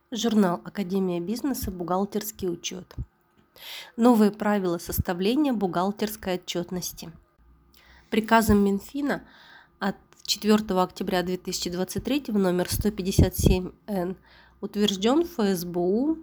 Журнал «Академия бизнеса. Бухгалтерский учет». Новые правила составления бухгалтерской отчетности. Приказом Минфина от 4 октября 2023 номер 157-Н утвержден ФСБУ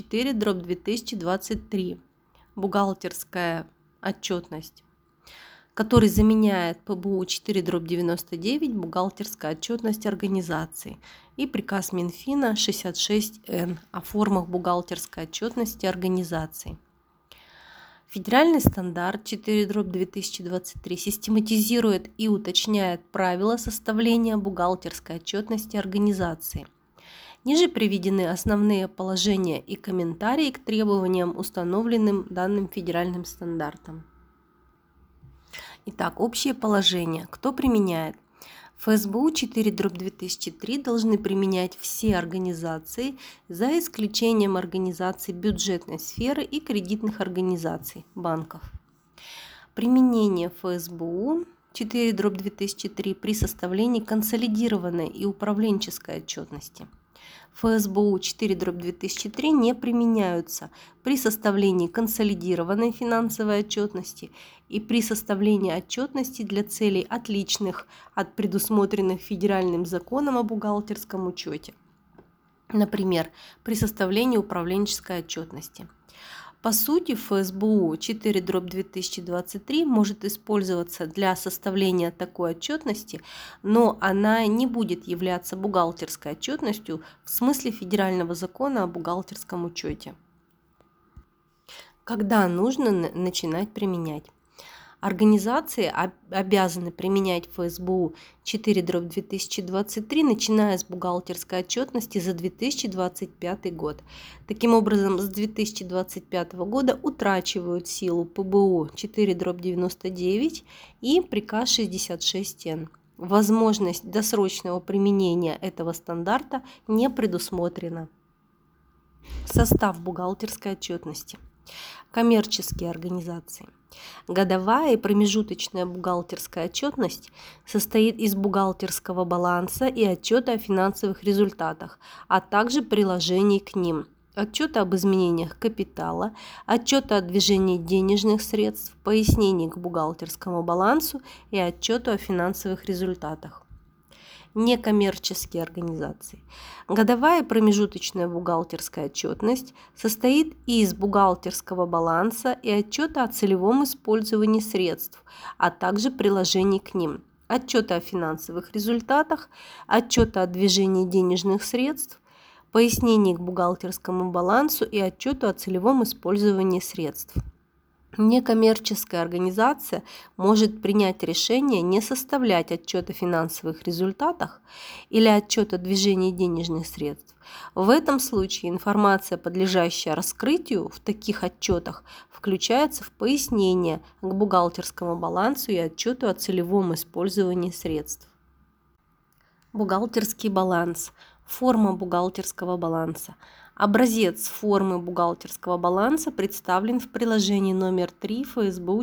4/2023 бухгалтерская отчетность, который заменяет ПБУ 4/99 бухгалтерская отчетность организации и приказ Минфина 66-Н о формах бухгалтерской отчетности организации. Федеральный стандарт 4/2023 систематизирует и уточняет правила составления бухгалтерской отчетности организации. Ниже приведены основные положения и комментарии к требованиям, установленным данным федеральным стандартом. Итак, общее положение. Кто применяет? ФСБУ 4/2003 должны применять все организации, за исключением организаций бюджетной сферы и кредитных организаций, банков. Применение ФСБУ 4/2003 при составлении консолидированной и управленческой отчетности. ФСБУ 4/2003 не применяются при составлении консолидированной финансовой отчетности и при составлении отчетности для целей, отличных от предусмотренных федеральным законом о бухгалтерском учете. Например, при составлении управленческой отчетности. По сути, ФСБУ 4/2023 может использоваться для составления такой отчетности, но она не будет являться бухгалтерской отчетностью в смысле федерального закона о бухгалтерском учете. Когда нужно начинать применять? Организации обязаны применять ФСБУ 4/2023, начиная с бухгалтерской отчетности за 2025 год. Таким образом, с 2025 года утрачивают силу ПБУ 4/99 и приказ 66-Н. Возможность досрочного применения этого стандарта не предусмотрена. Состав бухгалтерской отчетности. Коммерческие организации. Годовая и промежуточная бухгалтерская отчетность состоит из бухгалтерского баланса и отчета о финансовых результатах, а также приложений к ним, отчета об изменениях капитала, отчета о движении денежных средств, пояснений к бухгалтерскому балансу и отчету о финансовых результатах. Некоммерческие организации. Годовая и промежуточная бухгалтерская отчетность состоит из бухгалтерского баланса и отчета о целевом использовании средств, а также приложений к ним, отчета о финансовых результатах, отчета о движении денежных средств, пояснений к бухгалтерскому балансу и отчету о целевом использовании средств. Некоммерческая организация может принять решение не составлять отчет о финансовых результатах или отчет о движении денежных средств. В этом случае информация, подлежащая раскрытию в таких отчетах, включается в пояснение к бухгалтерскому балансу и отчету о целевом использовании средств. Бухгалтерский баланс. Форма бухгалтерского баланса. Образец формы бухгалтерского баланса представлен в приложении номер 3 ФСБУ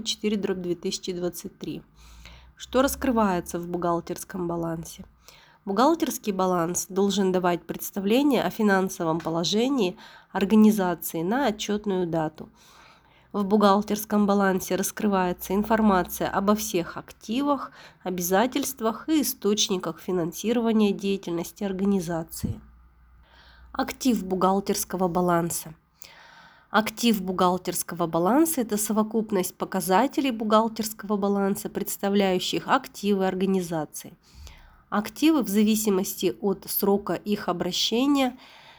4/2023. Что раскрывается в бухгалтерском балансе? Бухгалтерский баланс должен давать представление о финансовом положении организации на отчетную дату. В бухгалтерском балансе раскрывается информация обо всех активах, обязательствах и источниках финансирования деятельности организации. Актив бухгалтерского баланса. Актив бухгалтерского баланса – это совокупность показателей бухгалтерского баланса, представляющих активы организации. Активы в зависимости от срока их обращения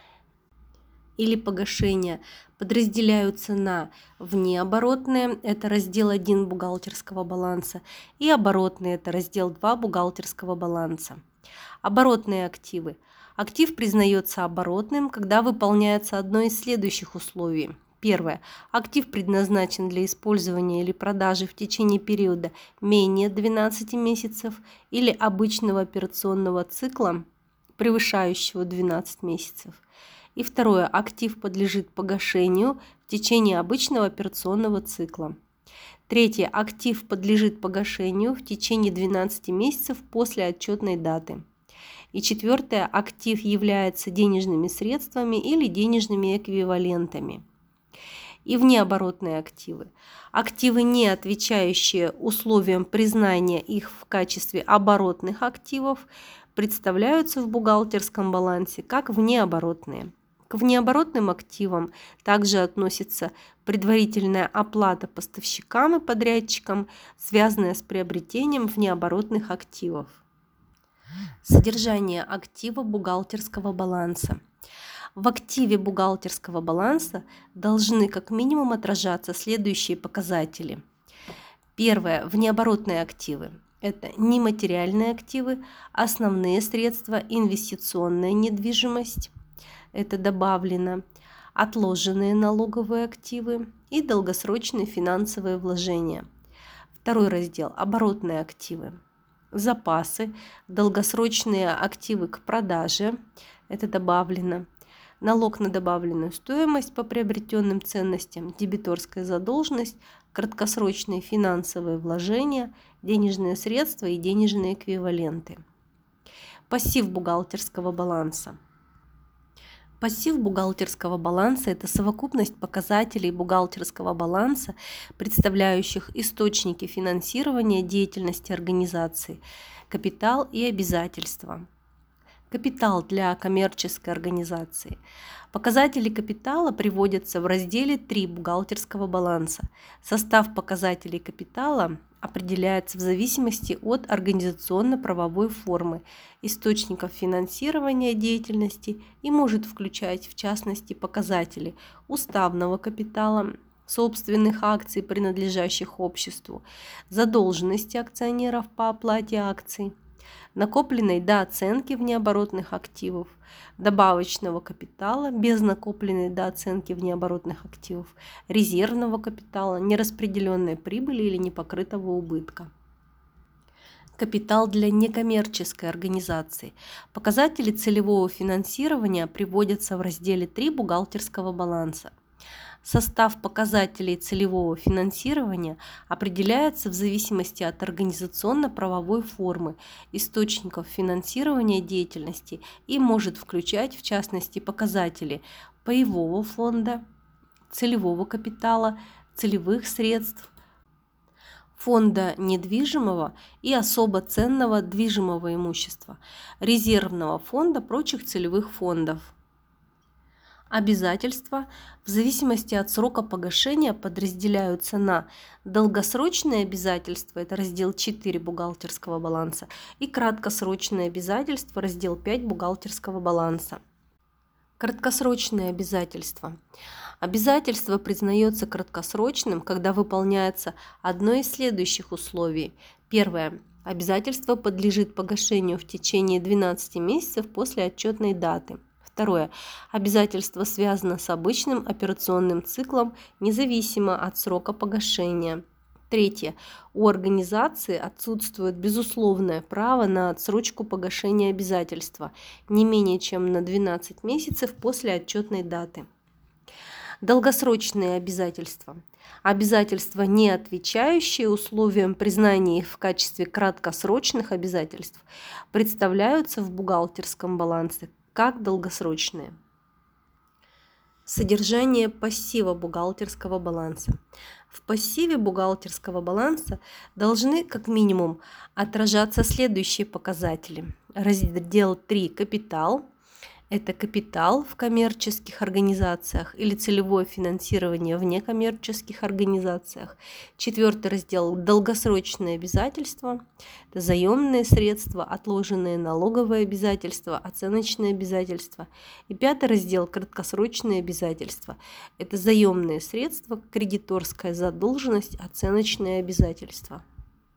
или погашения подразделяются на внеоборотные, это раздел 1 бухгалтерского баланса, и оборотные, это раздел 2 бухгалтерского баланса. Оборотные активы. Актив признается оборотным, когда выполняется одно из следующих условий. Первое. Актив предназначен для использования или продажи в течение периода менее 12 месяцев или обычного операционного цикла, превышающего 12 месяцев. И второе. Актив подлежит погашению в течение обычного операционного цикла. Третье. Актив подлежит погашению в течение 12 месяцев после отчетной даты. И четвертое, актив является денежными средствами или денежными эквивалентами. И внеоборотные активы. Активы, не отвечающие условиям признания их в качестве оборотных активов, представляются в бухгалтерском балансе как внеоборотные. К внеоборотным активам также относится предварительная оплата поставщикам и подрядчикам, связанная с приобретением внеоборотных активов. Содержание актива бухгалтерского баланса. В активе бухгалтерского баланса должны как минимум отражаться следующие показатели. Первое. Внеоборотные активы. Это нематериальные активы, основные средства, инвестиционная недвижимость, это добавлено, отложенные налоговые активы и долгосрочные финансовые вложения. Второй раздел. Оборотные активы. Запасы, долгосрочные активы к продаже, это добавлено. Налог на добавленную стоимость по приобретенным ценностям, дебиторская задолженность, краткосрочные финансовые вложения, денежные средства и денежные эквиваленты. Пассив бухгалтерского баланса. Пассив бухгалтерского баланса – это совокупность показателей бухгалтерского баланса, представляющих источники финансирования деятельности организации, капитал и обязательства. Капитал для коммерческой организации. Показатели капитала приводятся в разделе 3 бухгалтерского баланса. Состав показателей капитала определяется в зависимости от организационно-правовой формы, источников финансирования деятельности и может включать, в частности, показатели уставного капитала, собственных акций, принадлежащих обществу, задолженности акционеров по оплате акций, накопленной до оценки внеоборотных активов, добавочного капитала без накопленной до оценки внеоборотных активов, резервного капитала, нераспределенной прибыли или непокрытого убытка. Капитал для некоммерческой организации. Показатели целевого финансирования приводятся в разделе 3 бухгалтерского баланса. Состав показателей целевого финансирования определяется в зависимости от организационно-правовой формы, источников финансирования деятельности и может включать, в частности, показатели паевого фонда, целевого капитала, целевых средств, фонда недвижимого и особо ценного движимого имущества, резервного фонда, прочих целевых фондов. Обязательства в зависимости от срока погашения подразделяются на долгосрочные обязательства, это раздел 4 бухгалтерского баланса, и краткосрочные обязательства, раздел 5 бухгалтерского баланса. Краткосрочные обязательства. Обязательство признается краткосрочным, когда выполняется одно из следующих условий. Первое. Обязательство подлежит погашению в течение 12 месяцев после отчетной даты. Второе. Обязательство связано с обычным операционным циклом, независимо от срока погашения. Третье. У организации отсутствует безусловное право на отсрочку погашения обязательства не менее чем на 12 месяцев после отчетной даты. Долгосрочные обязательства. Обязательства, не отвечающие условиям признания их в качестве краткосрочных обязательств, представляются в бухгалтерском балансе как долгосрочные. Содержание пассива бухгалтерского баланса. В пассиве бухгалтерского баланса должны как минимум отражаться следующие показатели. Раздел 3 «Капитал». Это капитал в коммерческих организациях или целевое финансирование в некоммерческих организациях. Четвертый раздел «Долгосрочные обязательства». Это заемные средства, отложенные налоговые обязательства, оценочные обязательства. И пятый раздел «Краткосрочные обязательства». Это заемные средства, кредиторская задолженность, оценочные обязательства.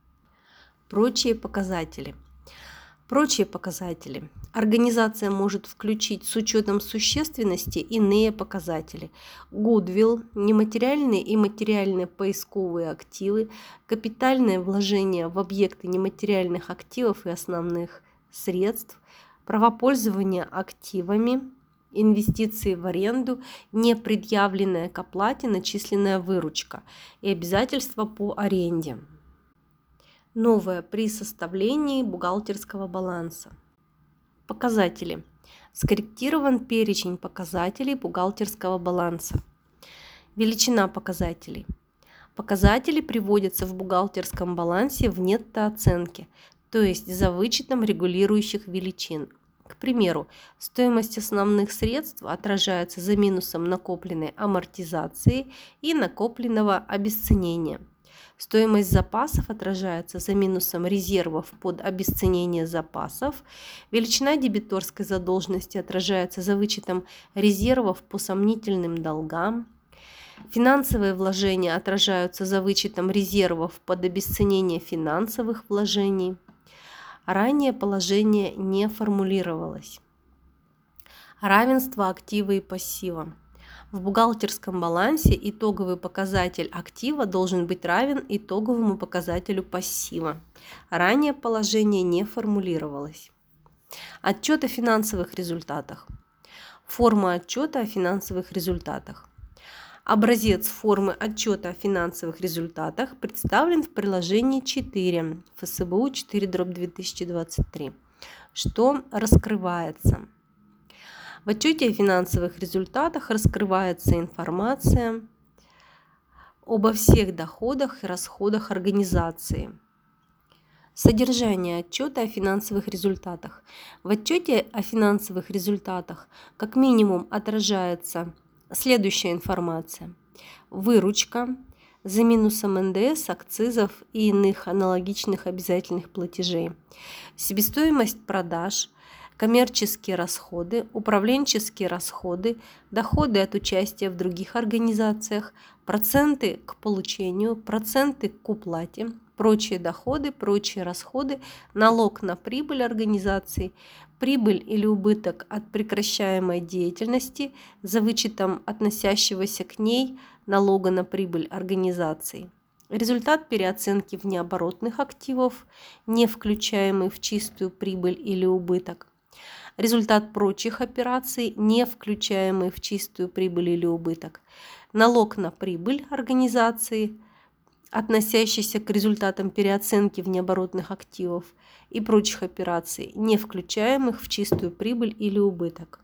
Прочие показатели. Прочие показатели. Организация может включить с учетом существенности иные показатели. Гудвилл, нематериальные и материальные поисковые активы, капитальное вложение в объекты нематериальных активов и основных средств, правопользование активами, инвестиции в аренду, непредъявленная к оплате начисленная выручка и обязательства по аренде. Новое при составлении бухгалтерского баланса. Показатели. Скорректирован перечень показателей бухгалтерского баланса. Величина показателей. Показатели приводятся в бухгалтерском балансе в нетто-оценке, то есть за вычетом регулирующих величин. К примеру, стоимость основных средств отражается за минусом накопленной амортизации и накопленного обесценения. Стоимость запасов отражается за минусом резервов под обесценение запасов. Величина дебиторской задолженности отражается за вычетом резервов по сомнительным долгам. Финансовые вложения отражаются за вычетом резервов под обесценение финансовых вложений. Ранее положение не формулировалось. Равенство актива и пассива. В бухгалтерском балансе итоговый показатель актива должен быть равен итоговому показателю пассива. Ранее положение не формулировалось. Отчет о финансовых результатах. Форма отчета о финансовых результатах. Образец формы отчета о финансовых результатах представлен в приложении 4 ФСБУ 4/2023. Что раскрывается? В отчете о финансовых результатах раскрывается информация обо всех доходах и расходах организации. Содержание отчета о финансовых результатах. В отчете о финансовых результатах как минимум отражается следующая информация. Выручка за минусом НДС, акцизов и иных аналогичных обязательных платежей. Себестоимость продаж, коммерческие расходы, управленческие расходы, доходы от участия в других организациях, проценты к получению, проценты к уплате, прочие доходы, прочие расходы, налог на прибыль организации, прибыль или убыток от прекращаемой деятельности за вычетом относящегося к ней налога на прибыль организации. Результат переоценки внеоборотных активов, не включаемый в чистую прибыль или убыток. Результат прочих операций, не включаемый в чистую прибыль или убыток. Налог на прибыль организации, относящийся к результатам переоценки внеоборотных активов и прочих операций, не включаемых в чистую прибыль или убыток.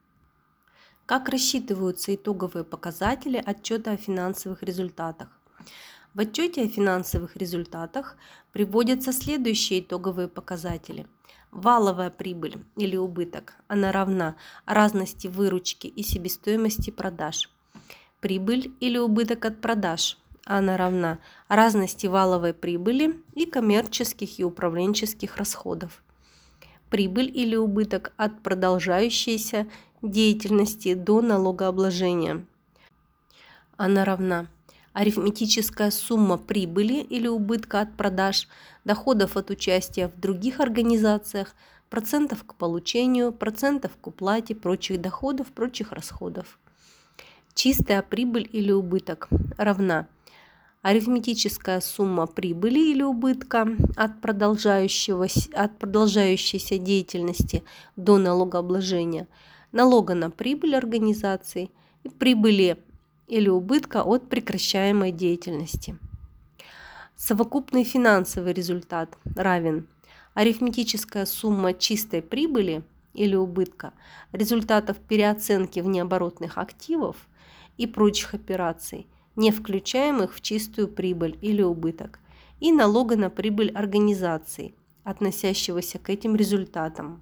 Как рассчитываются итоговые показатели отчета о финансовых результатах? В отчете о финансовых результатах приводятся следующие итоговые показатели. Валовая прибыль или убыток, она равна разности выручки и себестоимости продаж. Прибыль или убыток от продаж, она равна разности валовой прибыли и коммерческих и управленческих расходов. Прибыль или убыток от продолжающейся деятельности до налогообложения, она равна арифметическая сумма прибыли или убытка от продаж, доходов от участия в других организациях, процентов к получению, процентов к уплате, прочих доходов, прочих расходов. Чистая прибыль или убыток равна арифметическая сумма прибыли или убытка от продолжающейся деятельности до налогообложения, налога на прибыль организации и прибыли или убытка от прекращаемой деятельности. Совокупный финансовый результат равен арифметическая сумма чистой прибыли или убытка, результатов переоценки внеоборотных активов и прочих операций, не включаемых в чистую прибыль или убыток, и налога на прибыль организации, относящегося к этим результатам.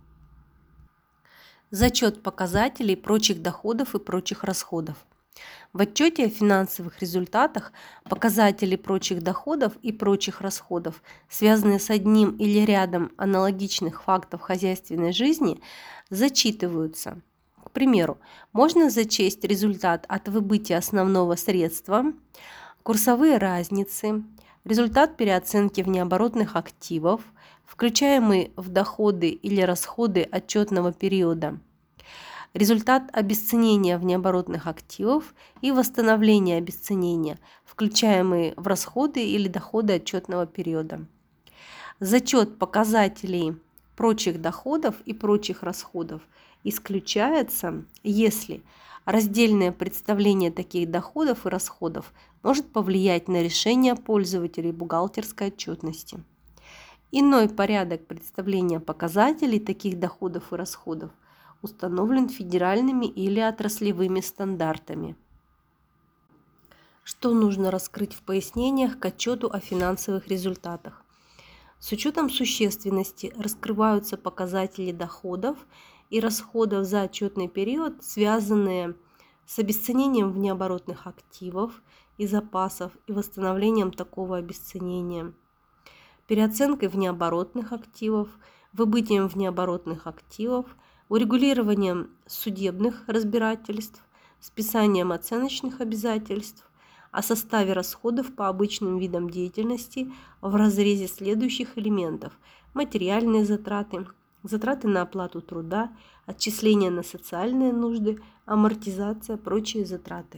Зачет показателей прочих доходов и прочих расходов. В отчете о финансовых результатах показатели прочих доходов и прочих расходов, связанные с одним или рядом аналогичных фактов хозяйственной жизни, зачитываются. К примеру, можно зачесть результат от выбытия основного средства, курсовые разницы, результат переоценки внеоборотных активов, включаемый в доходы или расходы отчетного периода, результат обесценения внеоборотных активов и восстановления обесценения, включаемые в расходы или доходы отчетного периода. Зачет показателей прочих доходов и прочих расходов исключается, если раздельное представление таких доходов и расходов может повлиять на решение пользователей бухгалтерской отчетности. Иной порядок представления показателей таких доходов и расходов установлен федеральными или отраслевыми стандартами. Что нужно раскрыть в пояснениях к отчету о финансовых результатах? С учетом существенности раскрываются показатели доходов и расходов за отчетный период, связанные с обесценением внеоборотных активов и запасов и восстановлением такого обесценения, переоценкой внеоборотных активов, выбытием внеоборотных активов, урегулированием судебных разбирательств, списанием оценочных обязательств, о составе расходов по обычным видам деятельности в разрезе следующих элементов: материальные затраты, затраты на оплату труда, отчисления на социальные нужды, амортизация, прочие затраты.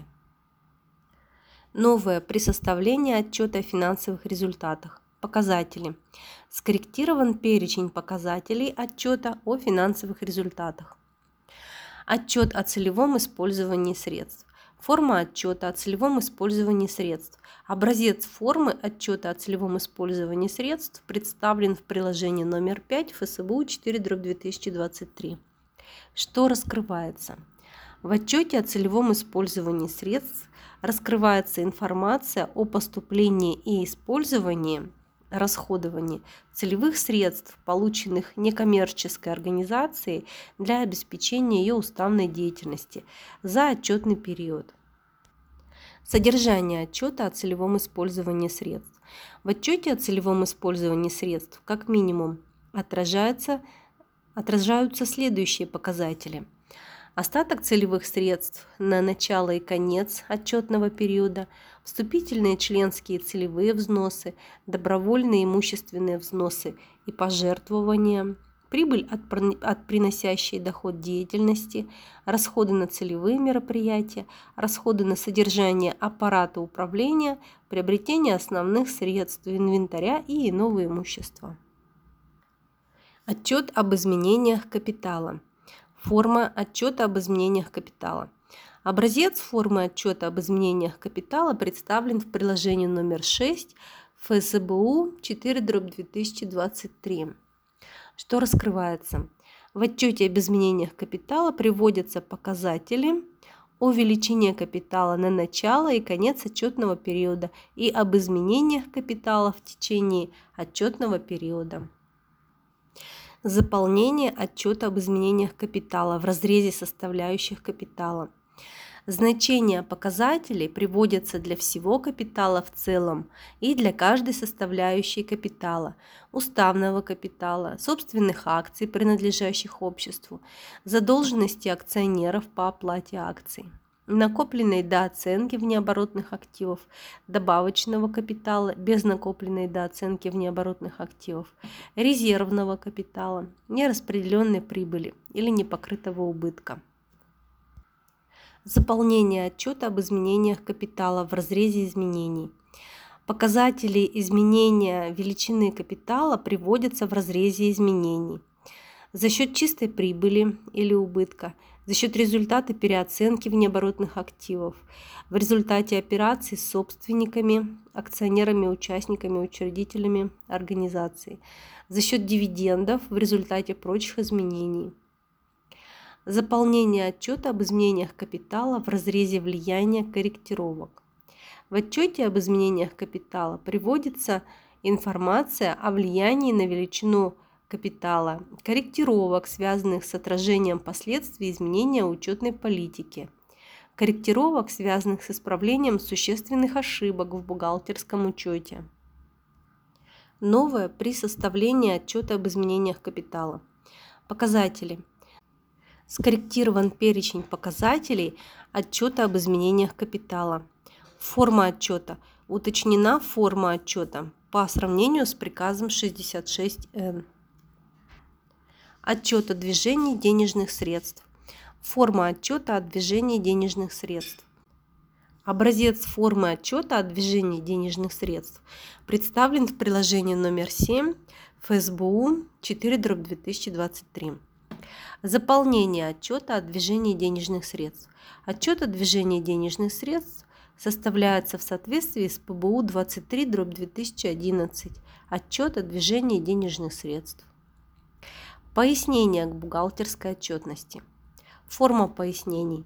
Новое при составлении отчета о финансовых результатах. Показатели. Скорректирован перечень показателей отчета о финансовых результатах. Отчет о целевом использовании средств. Форма отчета о целевом использовании средств. Образец формы отчета о целевом использовании средств представлен в приложении номер 5 ФСБУ 4/2023. Что раскрывается? В отчете о целевом использовании средств раскрывается информация о поступлении и использовании, расходовании целевых средств, полученных некоммерческой организацией для обеспечения ее уставной деятельности за отчетный период. Содержание отчета о целевом использовании средств. В отчете о целевом использовании средств как минимум отражаются следующие показатели: остаток целевых средств на начало и конец отчетного периода, вступительные членские целевые взносы, добровольные имущественные взносы и пожертвования, прибыль от приносящей доход деятельности, расходы на целевые мероприятия, расходы на содержание аппарата управления, приобретение основных средств, инвентаря и иного имущества. Отчет об изменениях капитала. Форма отчета об изменениях капитала. Образец формы отчета об изменениях капитала представлен в приложении номер 6 ФСБУ 4/2023. Что раскрывается? В отчете об изменениях капитала приводятся показатели о величине капитала на начало и конец отчетного периода и об изменениях капитала в течение отчетного периода. Заполнение отчета об изменениях капитала в разрезе составляющих капитала. Значения показателей приводятся для всего капитала в целом и для каждой составляющей капитала, уставного капитала, собственных акций, принадлежащих обществу, задолженности акционеров по оплате акций, накопленной до оценки внеоборотных активов, добавочного капитала без накопленной до оценки внеоборотных активов, резервного капитала, нераспределенной прибыли или непокрытого убытка. Заполнение отчета об изменениях капитала в разрезе изменений. Показатели изменения величины капитала приводятся в разрезе изменений. За счет чистой прибыли или убытка, за счет результата переоценки внеоборотных активов, в результате операций с собственниками, акционерами, участниками, учредителями организации, за счет дивидендов в результате прочих изменений. Заполнение отчета об изменениях капитала в разрезе влияния корректировок. В отчете об изменениях капитала приводится информация о влиянии на величину капитала, корректировок, связанных с отражением последствий изменения учетной политики, корректировок, связанных с исправлением существенных ошибок в бухгалтерском учете. Новое при составлении отчета об изменениях капитала. Показатели. Скорректирован перечень показателей отчета об изменениях капитала. Форма отчета. Уточнена форма отчета по сравнению с приказом 66Н. Отчет о движении денежных средств. Форма отчета о движении денежных средств. Образец формы отчета о движении денежных средств представлен в приложении номер 7 ФСБУ 4/2023. Заполнение отчета о движении денежных средств. Отчет о движении денежных средств составляется в соответствии с ПБУ 23/2011, отчет о движении денежных средств. Пояснение к бухгалтерской отчетности. Форма пояснений.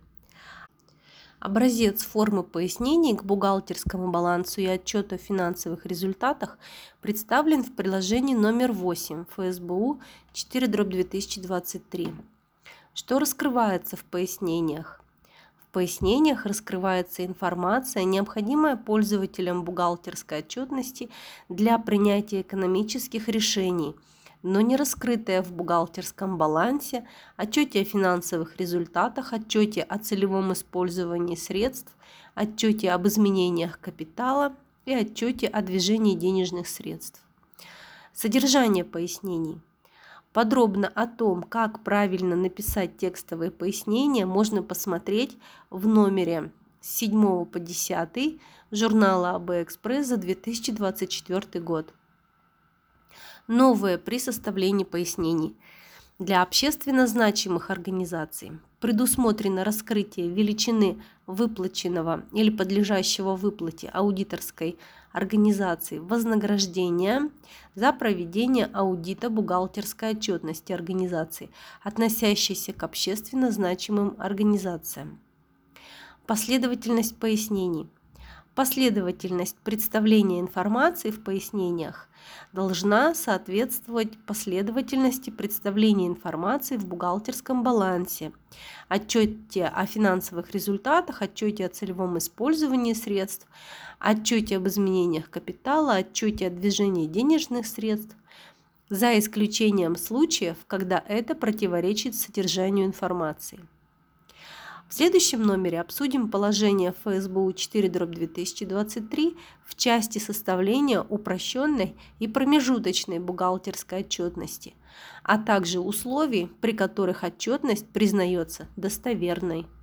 Образец формы пояснений к бухгалтерскому балансу и отчету о финансовых результатах представлен в приложении номер 8 ФСБУ 4/2023. Что раскрывается в пояснениях? В пояснениях раскрывается информация, необходимая пользователям бухгалтерской отчетности для принятия экономических решений, но не раскрытая в бухгалтерском балансе, отчете о финансовых результатах, отчете о целевом использовании средств, отчете об изменениях капитала и отчете о движении денежных средств. Содержание пояснений. Подробно о том, как правильно написать текстовые пояснения, можно посмотреть в номере с 7 по 10 журнала АБ-Экспресс за 2024 год. Новое при составлении пояснений. Для общественно значимых организаций предусмотрено раскрытие величины выплаченного или подлежащего выплате аудиторской организации вознаграждения за проведение аудита бухгалтерской отчетности организации, относящейся к общественно значимым организациям. Последовательность пояснений. Последовательность представления информации в пояснениях должна соответствовать последовательности представления информации в бухгалтерском балансе, отчете о финансовых результатах, отчете о целевом использовании средств, отчете об изменениях капитала, отчете о движении денежных средств, за исключением случаев, когда это противоречит содержанию информации. В следующем номере обсудим положение ФСБУ 4/2023 в части составления упрощенной и промежуточной бухгалтерской отчетности, а также условий, при которых отчетность признается достоверной.